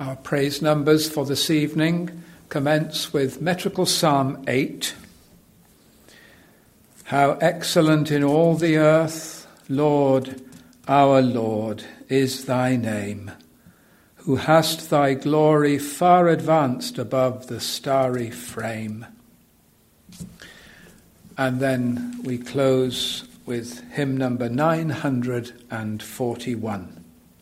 Our praise numbers for this evening commence with metrical Psalm 8. How excellent in all the earth, Lord, our Lord, is thy name, who hast thy glory far advanced above the starry frame. And then we close with hymn number 941.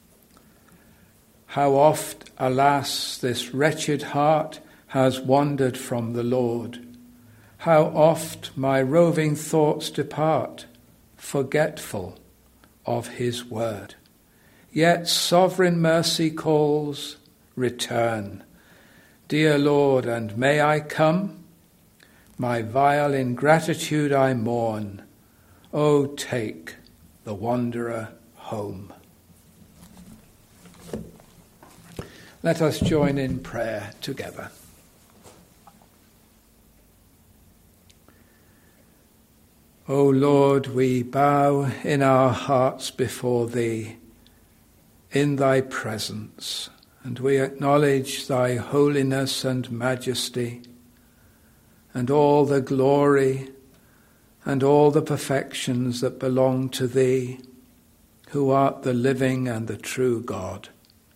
How oft, alas, this wretched heart has wandered from the Lord. How oft my roving thoughts depart, forgetful of his word. Yet sovereign mercy calls, return. Dear Lord, and may I come? My vile ingratitude I mourn. O take the wanderer home. Let us join in prayer together. O Lord, we bow in our hearts before thee, in thy presence, and we acknowledge thy holiness and majesty, and all the glory and all the perfections that belong to thee, who art the living and the true God.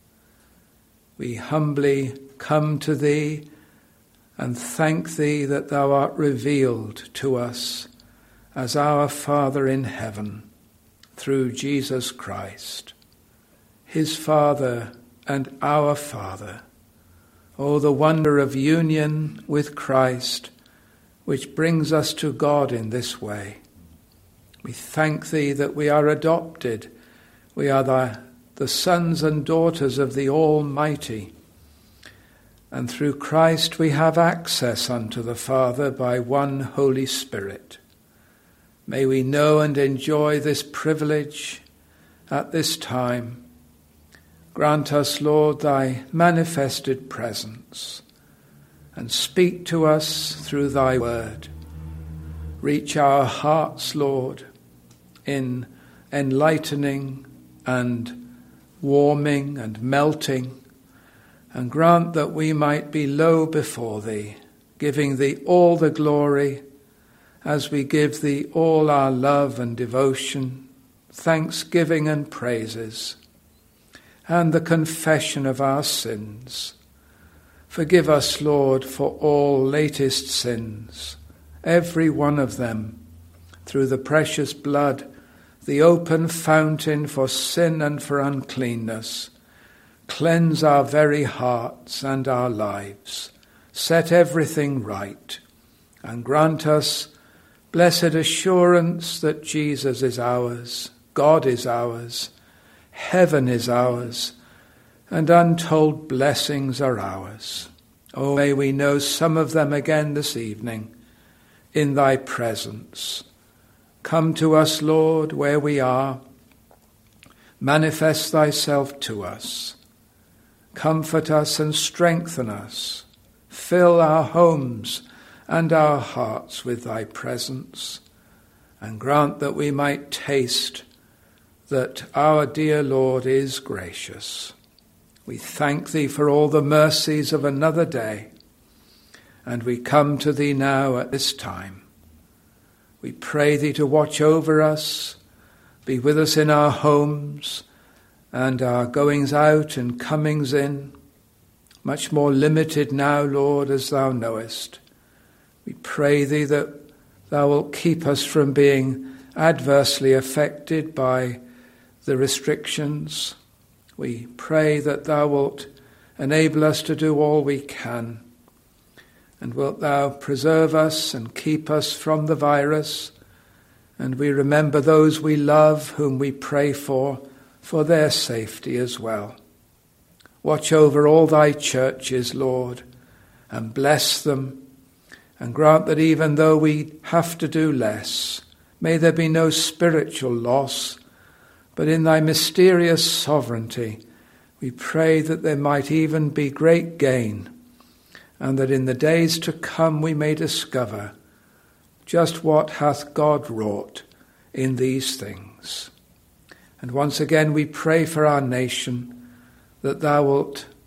We humbly come to thee and thank thee that thou art revealed to us as our Father in heaven through Jesus Christ, his Father and our Father. Oh, the wonder of union with Christ, which brings us to God in this way. We thank thee that we are adopted. We are the sons and daughters of the Almighty. And through Christ we have access unto the Father by one Holy Spirit. May we know and enjoy this privilege at this time. Grant us, Lord, thy manifested presence, and speak to us through thy word. Reach our hearts, Lord, in enlightening and warming and melting, and grant that we might be low before thee, giving thee all the glory as we give thee all our love and devotion, thanksgiving and praises, and the confession of our sins. Forgive us, Lord, for all latest sins, every one of them, through the precious blood, the open fountain for sin and for uncleanness. Cleanse our very hearts and our lives. Set everything right, and grant us blessed assurance that Jesus is ours, God is ours, heaven is ours, and untold blessings are ours. Oh, may we know some of them again this evening in thy presence. Come to us, Lord, where we are. Manifest thyself to us. Comfort us and strengthen us. Fill our homes and our hearts with thy presence, and grant that we might taste that our dear Lord is gracious. We thank thee for all the mercies of another day, and we come to thee now at this time. We pray thee to watch over us, be with us in our homes and our goings out and comings in, much more limited now, Lord, as thou knowest. We pray thee that thou wilt keep us from being adversely affected by the restrictions. We pray that thou wilt enable us to do all we can. And wilt thou preserve us and keep us from the virus? And we remember those we love, whom we pray for their safety as well. Watch over all thy churches, Lord, and bless them, and grant that even though we have to do less, may there be no spiritual loss, but in thy mysterious sovereignty, we pray that there might even be great gain, and that in the days to come we may discover just what hath God wrought in these things. And once again we pray for our nation, that thou wilt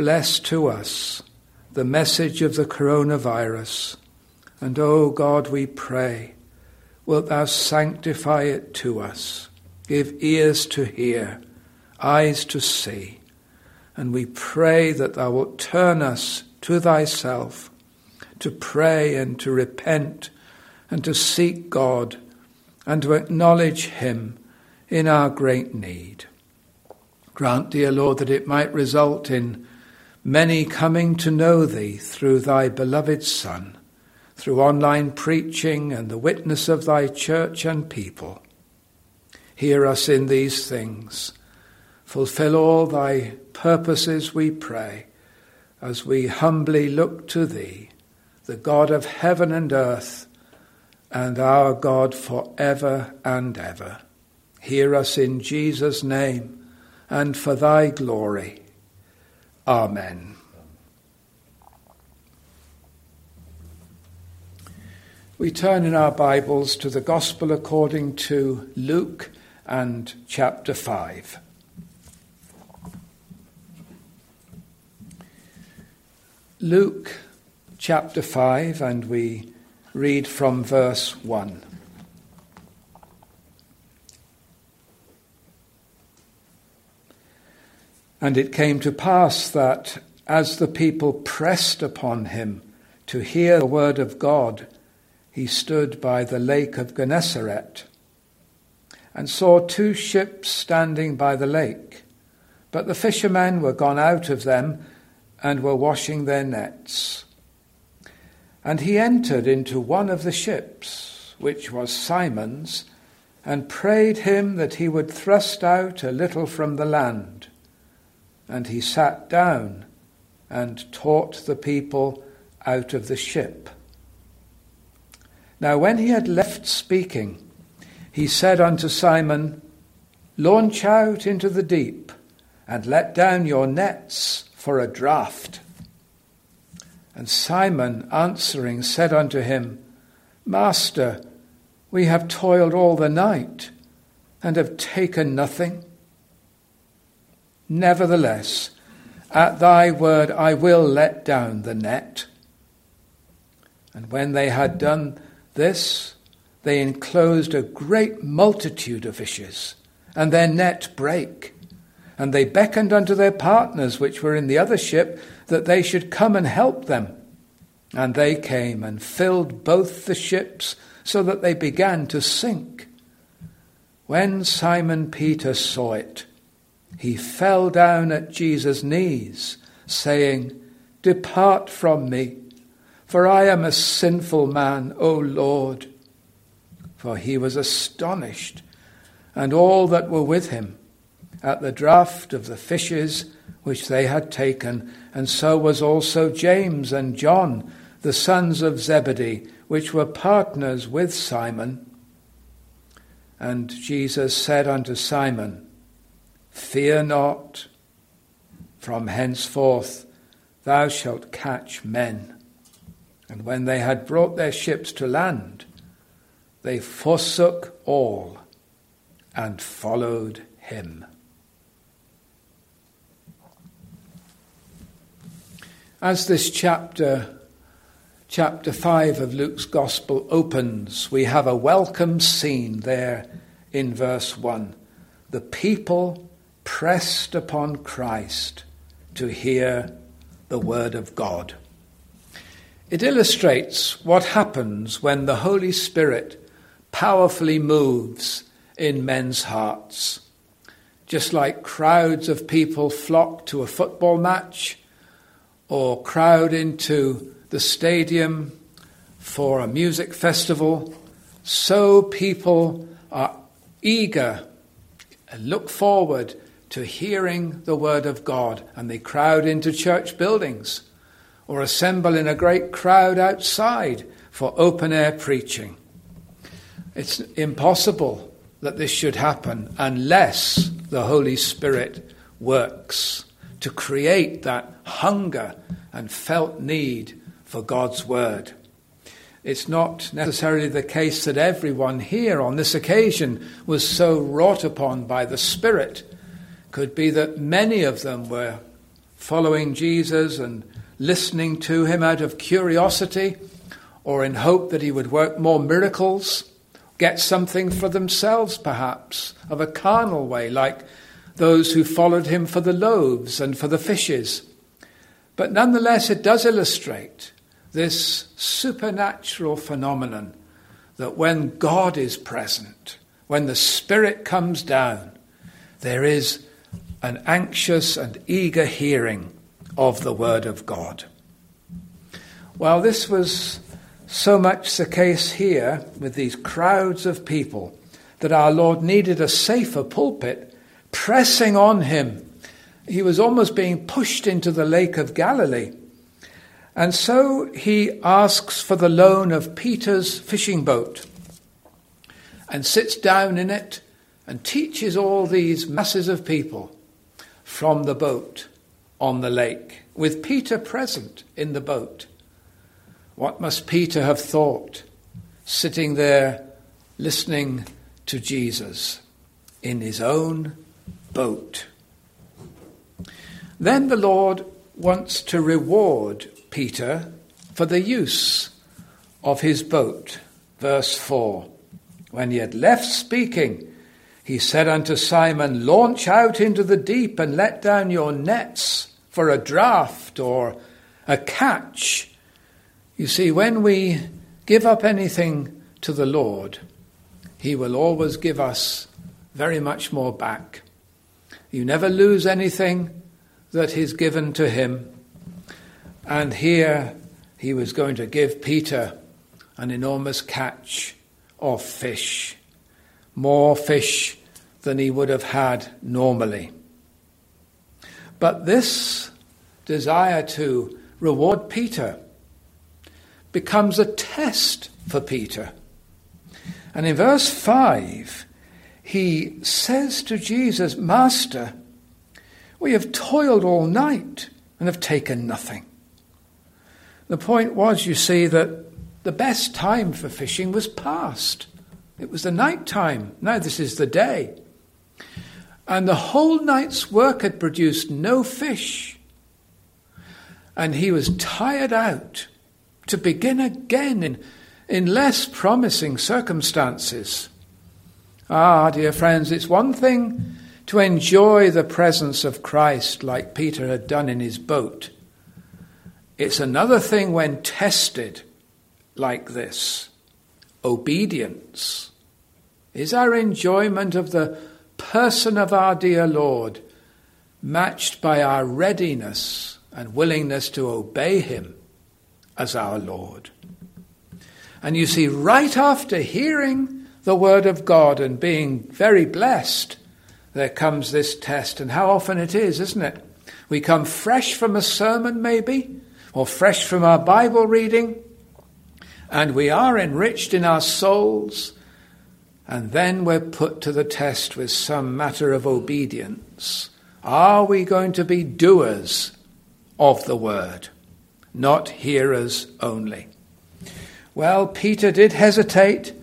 bless to us the message of the coronavirus. And, O God, we pray, wilt thou sanctify it to us, give ears to hear, eyes to see. And we pray that thou wilt turn us to thyself, to pray and to repent and to seek God and to acknowledge him in our great need. Grant, dear Lord, that it might result in many coming to know thee through thy beloved Son, through online preaching and the witness of thy church and people. Hear us in these things. Fulfill all thy purposes, we pray, as we humbly look to thee, the God of heaven and earth, and our God for ever and ever. Hear us in Jesus' name, and for thy glory. Amen. We turn in our Bibles to the Gospel according to Luke and chapter 5. Luke chapter 5, and we read from verse 1. And it came to pass that, as the people pressed upon him to hear the word of God, he stood by the lake of Gennesaret, and saw 2 ships standing by the lake. But the fishermen were gone out of them, and were washing their nets. And he entered into one of the ships, which was Simon's, and prayed him that he would thrust out a little from the land. And he sat down and taught the people out of the ship. Now when he had left speaking, he said unto Simon, Launch out into the deep, and let down your nets for a draught. And Simon answering said unto him, Master, we have toiled all the night, and have taken nothing. Nevertheless, at thy word I will let down the net. And when they had done this, they enclosed a great multitude of fishes, and their net brake. And they beckoned unto their partners which were in the other ship, that they should come and help them. And they came and filled both the ships, so that they began to sink. When Simon Peter saw it, he fell down at Jesus' knees, saying, Depart from me, for I am a sinful man, O Lord. For he was astonished, and all that were with him, at the draught of the fishes which they had taken, and so was also James and John, the sons of Zebedee, which were partners with Simon. And Jesus said unto Simon, Fear not, from henceforth thou shalt catch men. And when they had brought their ships to land, they forsook all and followed him. As this chapter 5 of Luke's Gospel opens, we have a welcome scene there in verse 1. The people pressed upon Christ to hear the word of God. It illustrates what happens when the Holy Spirit powerfully moves in men's hearts. Just like crowds of people flock to a football match or crowd into the stadium for a music festival, so people are eager and look forward to hearing the word of God, and they crowd into church buildings or assemble in a great crowd outside for open-air preaching. It's impossible that this should happen unless the Holy Spirit works to create that hunger and felt need for God's word. It's not necessarily the case that everyone here on this occasion was so wrought upon by the Spirit. Could be that many of them were following Jesus and listening to him out of curiosity or in hope that he would work more miracles, get something for themselves perhaps, of a carnal way, like those who followed him for the loaves and for the fishes. But nonetheless, it does illustrate this supernatural phenomenon that when God is present, when the Spirit comes down, there is an anxious and eager hearing of the Word of God. Well, this was so much the case here with these crowds of people that our Lord needed a safer pulpit pressing on him. He was almost being pushed into the Lake of Galilee. And so he asks for the loan of Peter's fishing boat and sits down in it and teaches all these masses of people from the boat on the lake, with Peter present in the boat. What must Peter have thought, sitting there listening to Jesus in his own boat? Then the Lord wants to reward Peter for the use of his boat. Verse 4, when he had left speaking, he said unto Simon, launch out into the deep and let down your nets for a draught or a catch. You see, when we give up anything to the Lord, he will always give us very much more back. You never lose anything that is given to him. And here he was going to give Peter an enormous catch of fish, more fish than he would have had normally. But this desire to reward Peter becomes a test for Peter. And in verse 5, he says to Jesus, Master, we have toiled all night and have taken nothing. The point was, you see, that the best time for fishing was past. It was the night time. Now this is the day. And the whole night's work had produced no fish. And he was tired out to begin again in less promising circumstances. Ah, dear friends, it's one thing to enjoy the presence of Christ like Peter had done in his boat. It's another thing when tested like this. Obedience. Is our enjoyment of the person of our dear Lord matched by our readiness and willingness to obey him as our Lord? And you see, right after hearing the word of God and being very blessed, there comes this test. And how often it is, isn't it? We come fresh from a sermon maybe, or fresh from our Bible reading, and we are enriched in our souls, and then we're put to the test with some matter of obedience. Are we going to be doers of the word, not hearers only? Well, Peter did hesitate,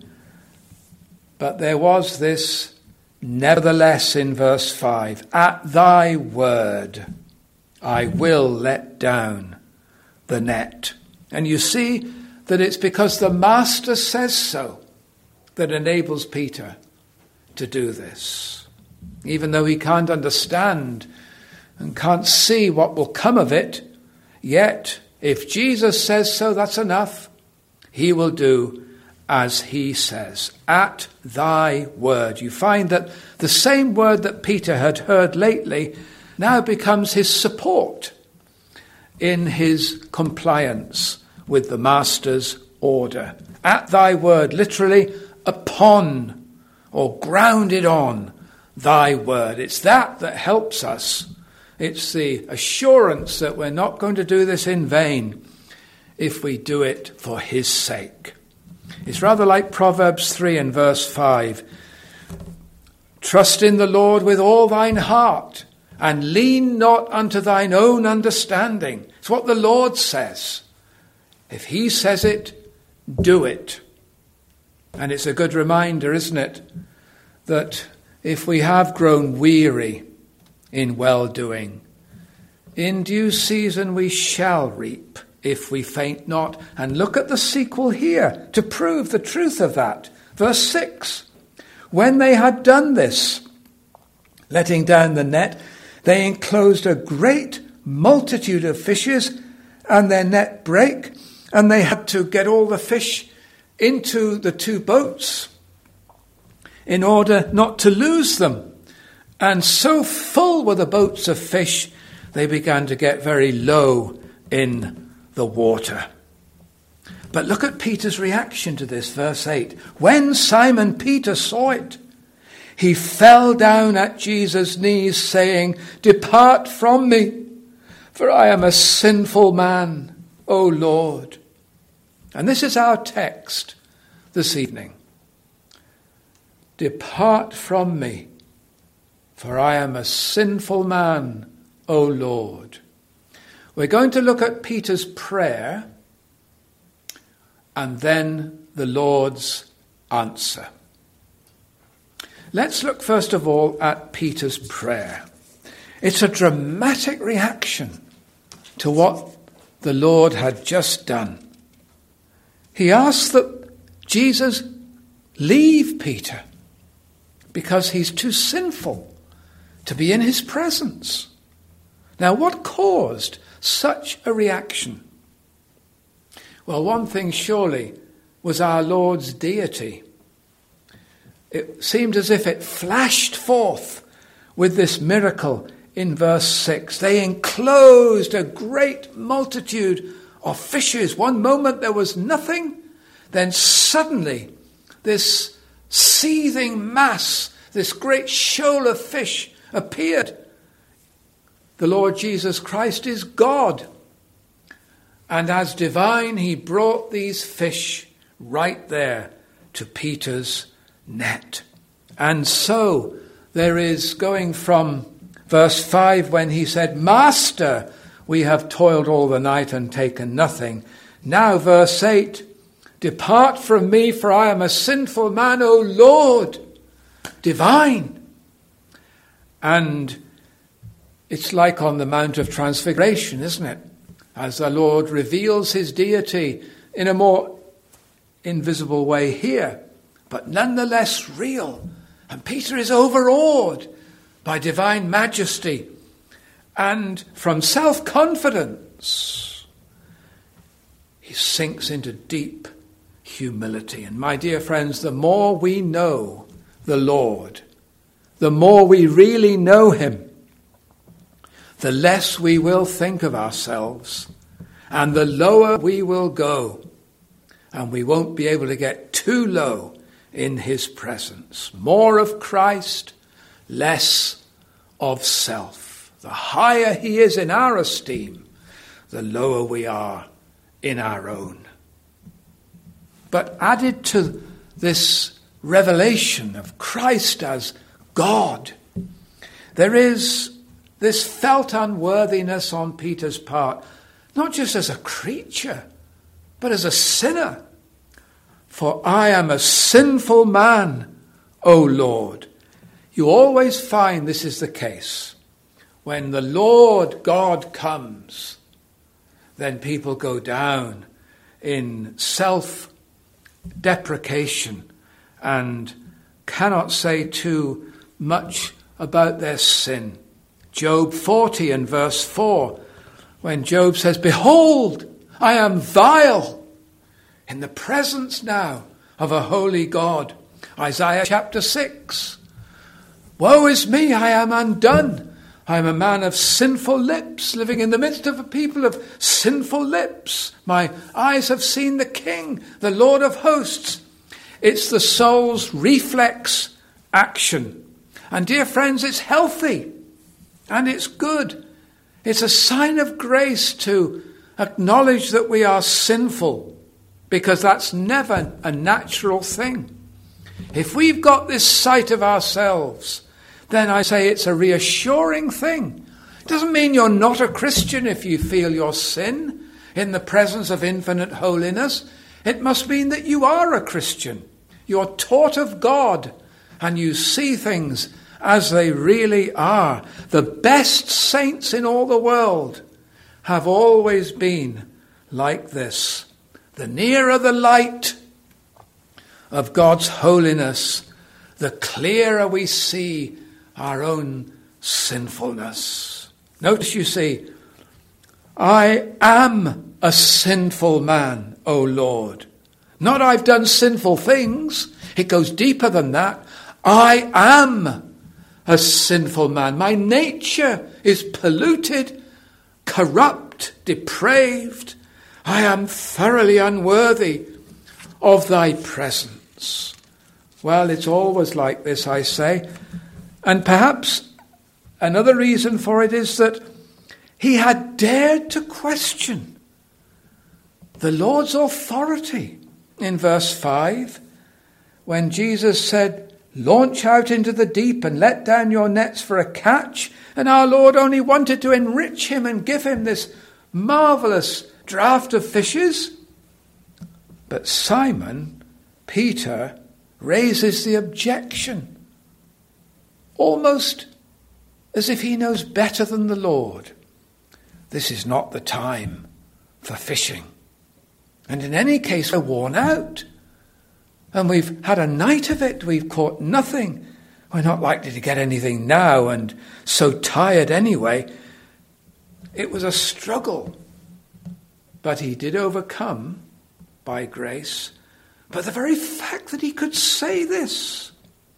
but there was this nevertheless in verse 5. At thy word I will let down the net. And you see that it's because the Master says so that enables Peter to do this. Even though he can't understand and can't see what will come of it, yet if Jesus says so, that's enough. He will do as he says. At thy word. You find that the same word that Peter had heard lately now becomes his support in his compliance with the Master's order. At thy word, literally upon or grounded on thy word. It's that helps us. It's the assurance that we're not going to do this in vain if we do it for his sake. It's rather like Proverbs 3 and verse 5. Trust in the Lord with all thine heart, and lean not unto thine own understanding. It's what the Lord says. If he says it, do it. And it's a good reminder, isn't it, that if we have grown weary in well-doing, In due season we shall reap if we faint not. And look at the sequel here to prove the truth of that. Verse 6. When they had done this, letting down the net, they enclosed a great multitude of fishes, and their net brake, and they had to get all the fish into the two boats in order not to lose them. And so full were the boats of fish, they began to get very low in the water. But look at Peter's reaction to this, verse 8. When Simon Peter saw it, he fell down at Jesus' knees, saying, "Depart from me, for I am a sinful man, O Lord." And this is our text this evening. Depart from me, for I am a sinful man, O Lord. We're going to look at Peter's prayer and then the Lord's answer. Let's look first of all at Peter's prayer. It's a dramatic reaction to what the Lord had just done. He asked that Jesus leave Peter because he's too sinful to be in his presence. Now, what caused such a reaction? Well, one thing surely was our Lord's deity. It seemed as if it flashed forth with this miracle in verse 6. They enclosed a great multitude of fishes. One moment there was nothing, then suddenly this seething mass, this great shoal of fish appeared. The Lord Jesus Christ is God. And as divine, he brought these fish right there to Peter's net. And so there is, going from verse 5 when he said, "Master, we have toiled all the night and taken nothing." Now verse 8, "Depart from me, for I am a sinful man, O Lord." Divine. And it's like on the Mount of Transfiguration, isn't it? As the Lord reveals his deity in a more invisible way here, but nonetheless real. And Peter is overawed by divine majesty. And from self-confidence, he sinks into deep humility. And my dear friends, the more we know the Lord, the more we really know him, the less we will think of ourselves, and the lower we will go. And we won't be able to get too low in his presence. More of Christ, less of self. The higher he is in our esteem, the lower we are in our own. But added to this revelation of Christ as God, there is this felt unworthiness on Peter's part, not just as a creature, but as a sinner. "For I am a sinful man, O Lord." You always find this is the case. When the Lord God comes, then people go down in self-deprecation and cannot say too much about their sin. Job 40 and verse 4, when Job says, "Behold, I am vile in the presence now of a holy God." Isaiah chapter 6, "Woe is me, I am undone. I am a man of sinful lips, living in the midst of a people of sinful lips. My eyes have seen the King, the Lord of hosts." It's the soul's reflex action. And dear friends, it's healthy and it's good. It's a sign of grace to acknowledge that we are sinful, because that's never a natural thing. If we've got this sight of ourselves, then I say it's a reassuring thing. It doesn't mean you're not a Christian if you feel your sin in the presence of infinite holiness. It must mean that you are a Christian. You're taught of God and you see things as they really are. The best saints in all the world have always been like this. The nearer the light of God's holiness, the clearer we see our own sinfulness. Notice, you see, I am a sinful man, O Lord. Not I've done sinful things. It goes deeper than that. I am a sinful man. My nature is polluted, corrupt, depraved. I am thoroughly unworthy of thy presence. Well, it's always like this, I say. And perhaps another reason for it is that he had dared to question the Lord's authority. In verse 5, when Jesus said, launch out into the deep and let down your nets for a catch, and our Lord only wanted to enrich him and give him this marvelous draught of fishes. But Simon, Peter, raises the objection, almost as if he knows better than the Lord. This is not the time for fishing. And in any case, we're worn out. And we've had a night of it. We've caught nothing. We're not likely to get anything now, and so tired anyway. It was a struggle. But he did overcome by grace. But the very fact that he could say this.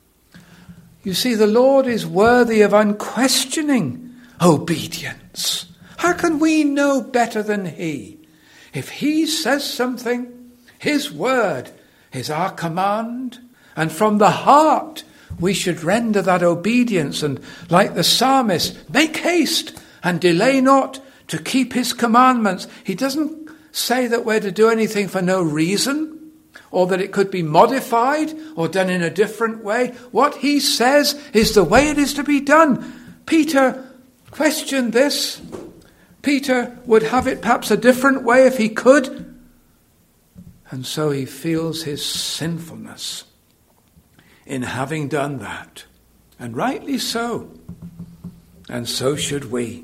You see, the Lord is worthy of unquestioning obedience. How can we know better than he? If he says something, his word is our command. And from the heart, we should render that obedience. And like the psalmist, make haste and delay not to keep his commandments. He doesn't say that we're to do anything for no reason, or that it could be modified or done in a different way. What he says is the way it is to be done. Peter questioned this. Peter would have it perhaps a different way if he could. And so he feels his sinfulness in having done that. And rightly so. And so should we.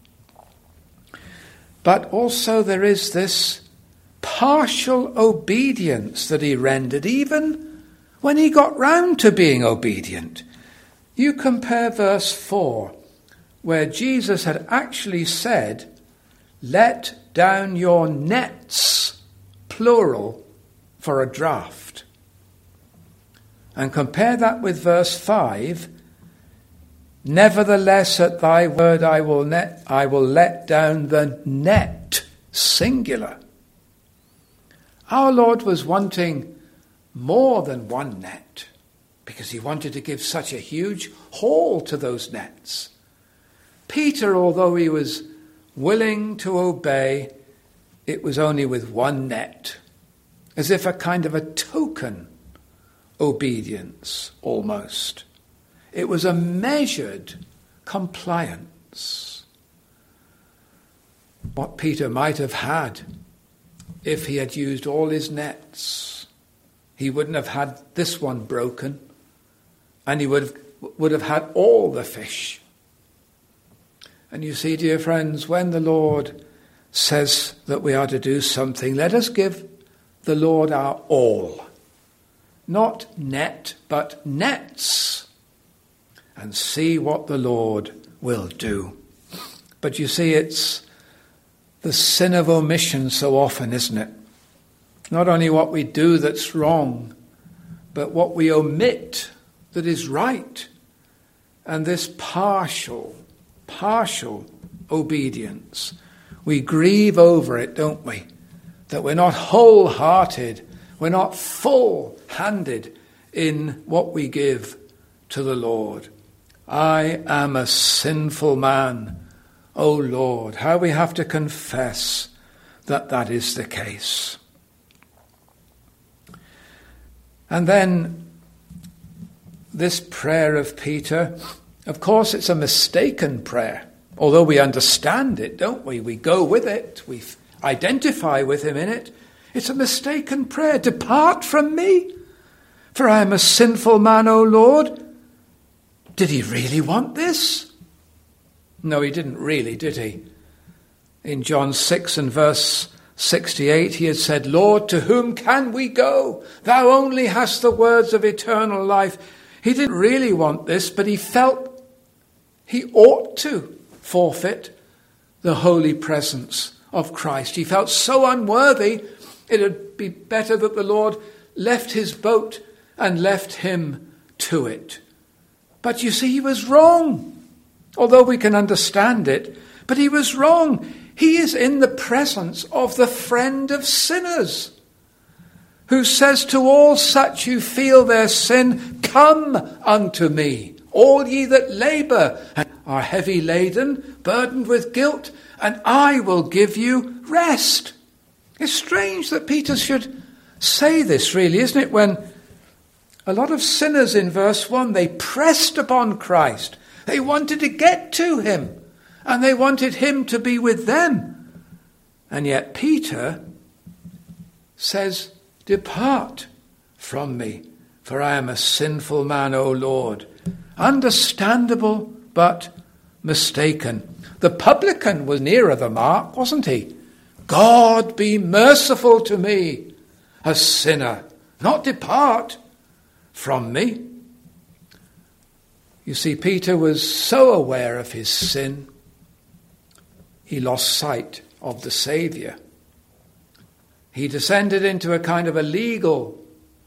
But also there is this partial obedience that he rendered, even when he got round to being obedient. You compare verse 4, where Jesus had actually said, let down your nets, plural, for a draught. And compare that with verse 5, nevertheless at thy word I will let down the net, singular. Our Lord was wanting more than one net, because he wanted to give such a huge haul to those nets. Peter, although he was willing to obey, it was only with one net, as if a kind of a token obedience almost. It was a measured compliance. What Peter might have had if he had used all his nets. He wouldn't have had this one broken, and he would have had all the fish. And you see, dear friends, when the Lord says that we are to do something, let us give the Lord our all. Not net, but nets. And see what the Lord will do. But you see, it's the sin of omission so often, isn't it? Not only what we do that's wrong, but what we omit that is right. And this partial obedience, we grieve over it, don't we? That we're not wholehearted, we're not full-handed in what we give to the Lord. I am a sinful man, O Lord. How we have to confess that that is the case. And then this prayer of Peter, of course it's a mistaken prayer, although we understand it, don't we? We go with it, we identify with him in it. It's a mistaken prayer. Depart from me, for I am a sinful man, O Lord. Did he really want this? No, he didn't really, did he? In John 6 and verse 68, he had said, Lord, to whom can we go? Thou only hast the words of eternal life. He didn't really want this, but he felt he ought to forfeit the holy presence of Christ. He felt so unworthy, it would be better that the Lord left his boat and left him to it. But you see, he was wrong. Although we can understand it, but he was wrong. He is in the presence of the friend of sinners, who says to all such who feel their sin, come unto me, all ye that labour and are heavy laden, burdened with guilt, and I will give you rest. It's strange that Peter should say this, really, isn't it? When a lot of sinners in verse 1, they pressed upon Christ. They wanted to get to him, and they wanted him to be with them. And yet Peter says, depart from me, for I am a sinful man, O Lord. Understandable, but mistaken. The publican was nearer the mark, wasn't he? God, be merciful to me, a sinner, not depart from me. You see, Peter was so aware of his sin, he lost sight of the Saviour. He descended into a kind of a legal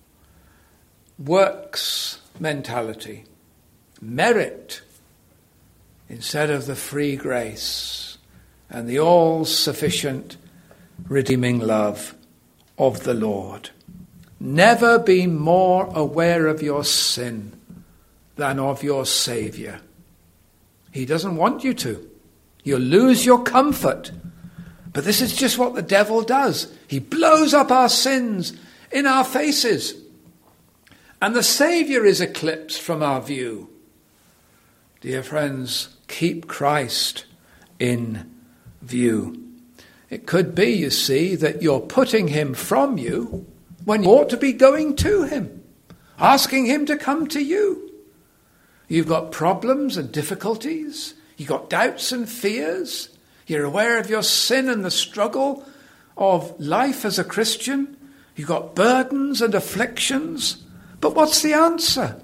works mentality, merit instead of the free grace and the all-sufficient redeeming love of the Lord. Never be more aware of your sin than of your Saviour. He doesn't want you to. You'll lose your comfort. But this is just what the devil does. He blows up our sins in our faces. And the Saviour is eclipsed from our view. Dear friends, keep Christ in view. It could be, you see, that you're putting him from you when you ought to be going to him, asking him to come to you. You've got problems and difficulties. You've got doubts and fears. You're aware of your sin and the struggle of life as a Christian. You've got burdens and afflictions. But what's the answer?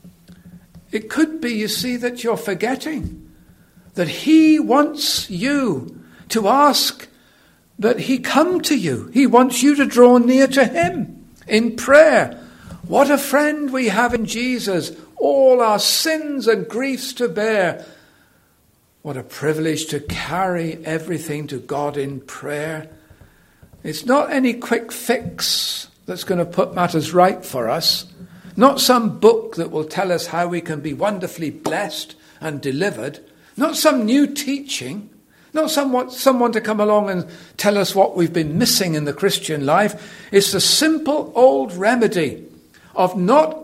It could be, you see, that you're forgetting that he wants you to ask that he come to you. He wants you to draw near to him in prayer. What a friend we have in Jesus, all our sins and griefs to bear. What a privilege to carry everything to God in prayer. It's not any quick fix that's going to put matters right for us. Not some book that will tell us how we can be wonderfully blessed and delivered. Not some new teaching. Not someone to come along and tell us what we've been missing in the Christian life. It's the simple old remedy of not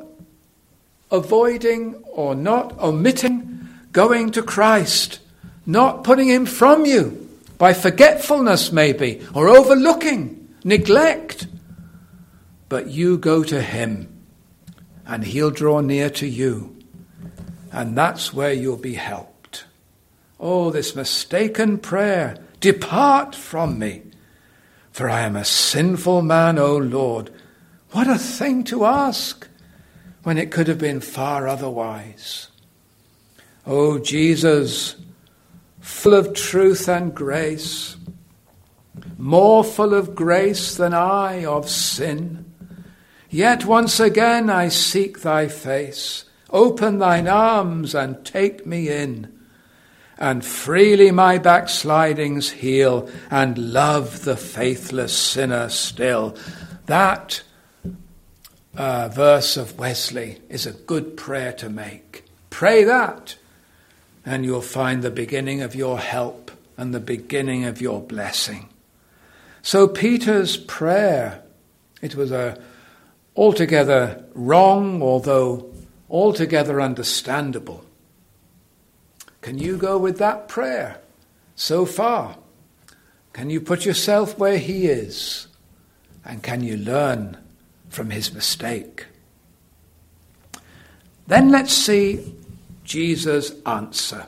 avoiding or not omitting going to Christ. Not putting him from you by forgetfulness maybe, or overlooking, neglect. But you go to him and he'll draw near to you. And that's where you'll be helped. Oh, this mistaken prayer, depart from me, for I am a sinful man, O Lord. What a thing to ask when it could have been far otherwise. Oh, Jesus, full of truth and grace, more full of grace than I of sin. Yet once again I seek thy face. Open thine arms and take me in, and freely my backslidings heal, and love the faithless sinner still. That verse of Wesley is a good prayer to make. Pray that, and you'll find the beginning of your help and the beginning of your blessing. So Peter's prayer, it was altogether wrong, although altogether understandable. Can you go with that prayer so far? Can you put yourself where he is? And can you learn from his mistake? Then let's see Jesus' answer.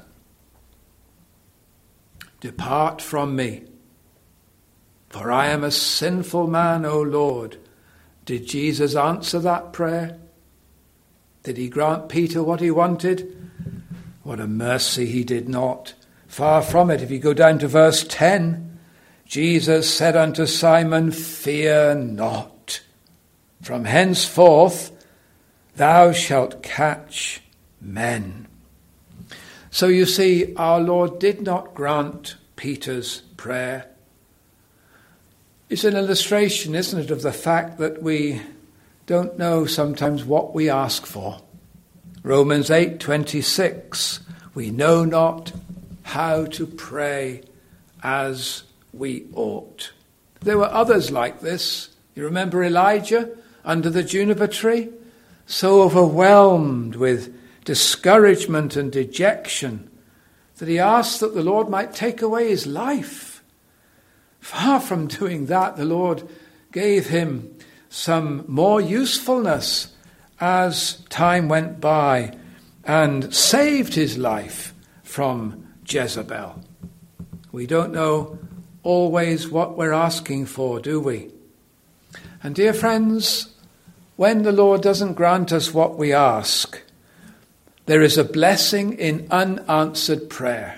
Depart from me, for I am a sinful man, O Lord. Did Jesus answer that prayer? Did he grant Peter what he wanted? What a mercy he did not. Far from it. If you go down to verse 10, Jesus said unto Simon, fear not. From henceforth thou shalt catch men. So you see, our Lord did not grant Peter's prayer. It's an illustration, isn't it, of the fact that we don't know sometimes what we ask for. Romans 8:26, we know not how to pray as we ought. There were others like this. You remember Elijah under the juniper tree? So overwhelmed with discouragement and dejection that he asked that the Lord might take away his life. Far from doing that, the Lord gave him some more usefulness as time went by and saved his life from Jezebel. We don't know always what we're asking for, do we? And dear friends, when the Lord doesn't grant us what we ask, there is a blessing in unanswered prayer.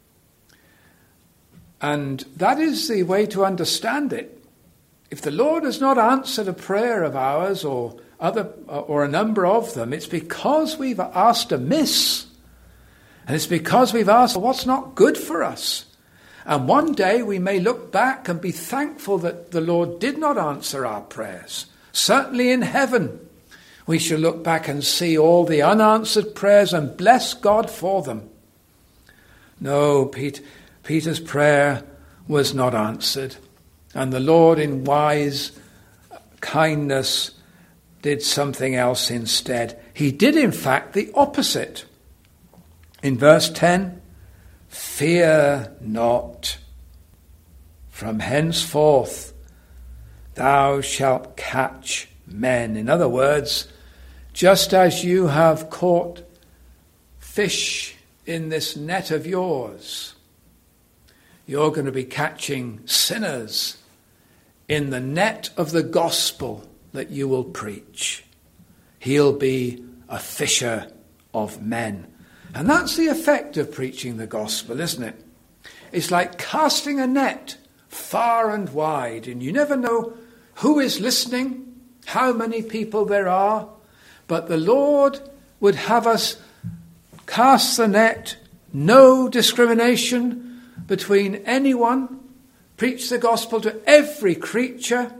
And that is the way to understand it. If the Lord has not answered a prayer of ours or a number of them, it's because we've asked amiss. And it's because we've asked what's not good for us. And one day we may look back and be thankful that the Lord did not answer our prayers. Certainly in heaven, we shall look back and see all the unanswered prayers and bless God for them. No, Peter's prayer was not answered. And the Lord, in wise kindness, did something else instead. He did, in fact, the opposite. In verse 10, fear not. From henceforth thou shalt catch men. In other words, just as you have caught fish in this net of yours, you're going to be catching sinners in the net of the gospel that you will preach. He'll be a fisher of men. And that's the effect of preaching the gospel, isn't it? It's like casting a net far and wide, and you never know who is listening, how many people there are, but the Lord would have us cast the net, no discrimination between anyone, preach the gospel to every creature,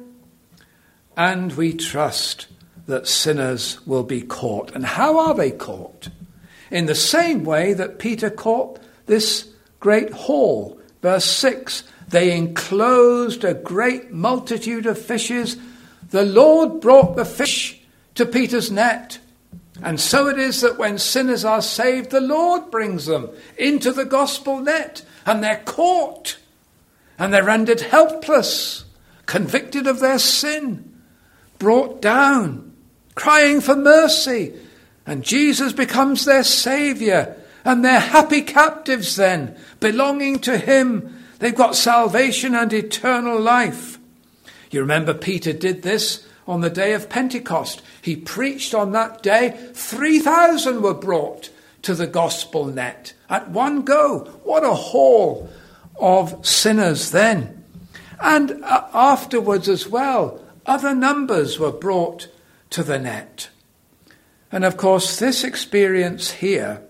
and we trust that sinners will be caught. And how are they caught? In the same way that Peter caught this great haul. Verse 6, they enclosed a great multitude of fishes. The Lord brought the fish to Peter's net. And so it is that when sinners are saved, the Lord brings them into the gospel net. And they're caught. And they're rendered helpless, convicted of their sin, brought down, crying for mercy. And Jesus becomes their saviour. And they're happy captives then, belonging to him. They've got salvation and eternal life. You remember Peter did this on the day of Pentecost. He preached on that day. 3,000 were brought to the gospel net at one go. What a haul of sinners then. And afterwards as well, other numbers were brought to the net. And of course, this experience here,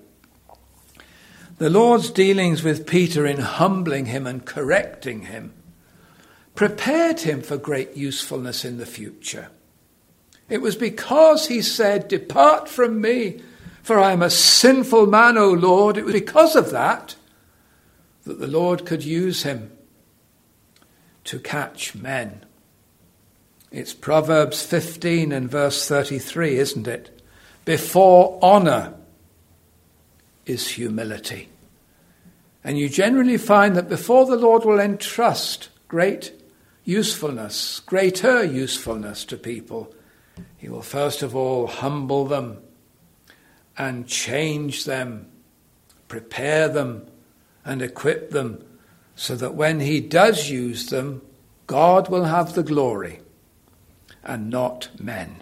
the Lord's dealings with Peter in humbling him and correcting him, prepared him for great usefulness in the future. It was because he said, depart from me, for I am a sinful man, O Lord. It was because of that the Lord could use him to catch men. It's Proverbs 15 and verse 33, isn't it? Before honour is humility. And you generally find that before the Lord will entrust greater usefulness to people, he will first of all humble them and change them, prepare them and equip them so that when he does use them, God will have the glory and not men.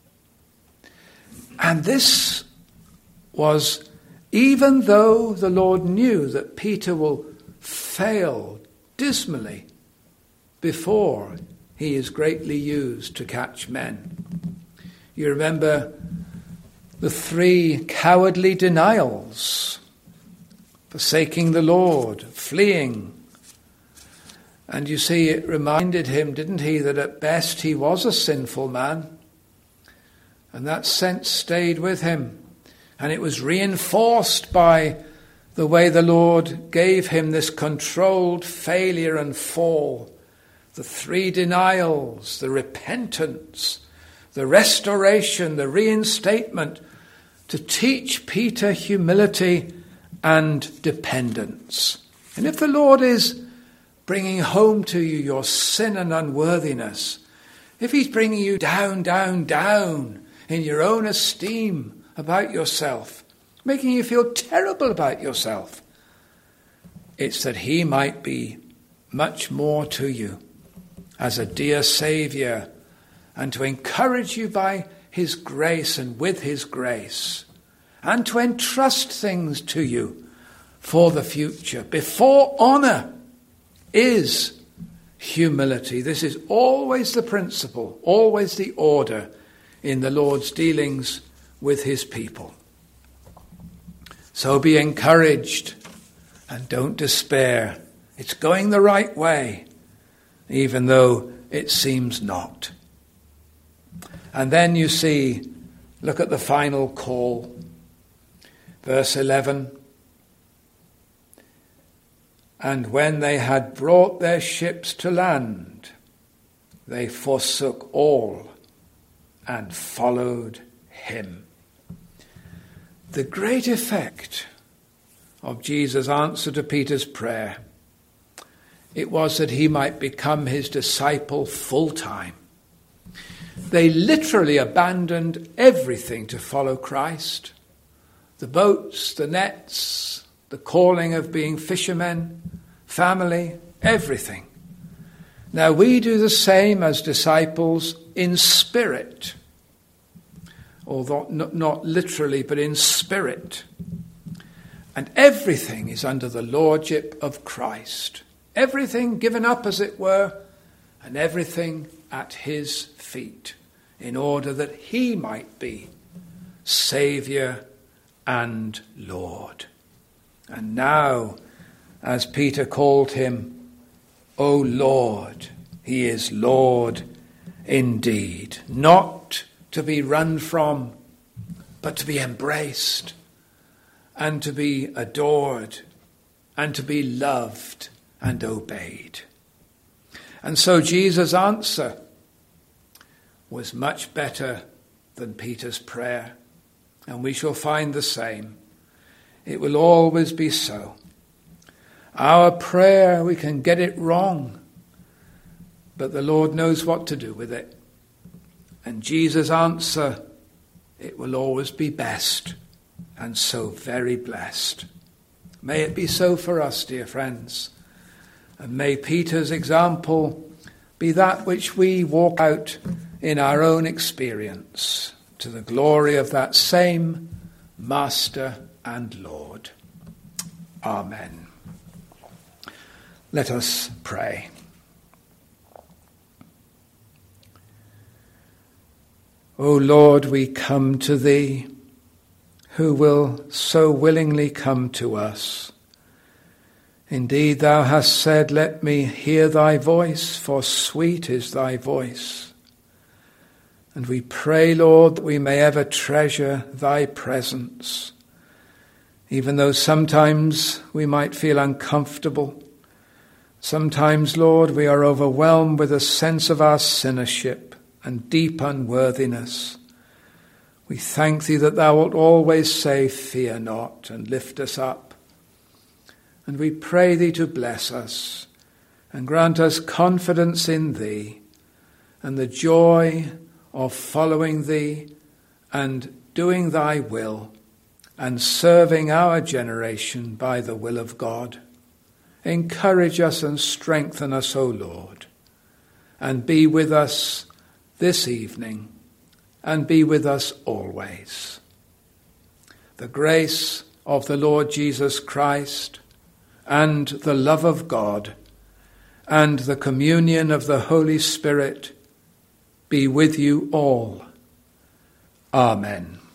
And this was even though the Lord knew that Peter will fail dismally before he is greatly used to catch men. You remember the 3 cowardly denials, forsaking the Lord, fleeing. And you see, it reminded him, didn't he, that at best he was a sinful man. And that sense stayed with him. And it was reinforced by the way the Lord gave him this controlled failure and fall. The 3 denials, the repentance, the restoration, the reinstatement, to teach Peter humility and dependence. And if the Lord is bringing home to you your sin and unworthiness, if he's bringing you down, down, down in your own esteem about yourself, making you feel terrible about yourself, it's that he might be much more to you as a dear Saviour, and to encourage you by his grace and with his grace, and to entrust things to you for the future. Before honour is humility. This is always the principle, always the order in the Lord's dealings with his people. So be encouraged and don't despair. It's going the right way, even though it seems not. And then you see, look at the final call. Verse 11. And when they had brought their ships to land, they forsook all and followed him. The great effect of Jesus' answer to Peter's prayer, it was that he might become his disciple full time. They literally abandoned everything to follow Christ. The boats, the nets, the calling of being fishermen, family, everything. Now we do the same as disciples in spirit, although not literally, but in spirit. And everything is under the lordship of Christ. Everything given up, as it were, and everything at his feet, in order that he might be Saviour and Lord. And now, as Peter called him, O Lord, he is Lord indeed, not to be run from, but to be embraced, and to be adored, and to be loved and obeyed. And so Jesus' answer was much better than Peter's prayer, and we shall find the same. It will always be so. Our prayer, we can get it wrong, but the Lord knows what to do with it. And Jesus' answer, it will always be best, and so very blessed. May it be so for us, dear friends. And may Peter's example be that which we walk out in our own experience, to the glory of that same Master and Lord. Amen. Let us pray. O Lord, we come to thee, who will so willingly come to us. Indeed, thou hast said, let me hear thy voice, for sweet is thy voice. And we pray, Lord, that we may ever treasure thy presence, even though sometimes we might feel uncomfortable. Sometimes, Lord, we are overwhelmed with a sense of our sinnership and deep unworthiness. We thank thee that thou wilt always say, fear not, and lift us up. And we pray thee to bless us and grant us confidence in thee and the joy of following thee and doing thy will and serving our generation by the will of God. Encourage us and strengthen us, O Lord, and be with us this evening, and be with us always. The grace of the Lord Jesus Christ, and the love of God, and the communion of the Holy Spirit be with you all. Amen.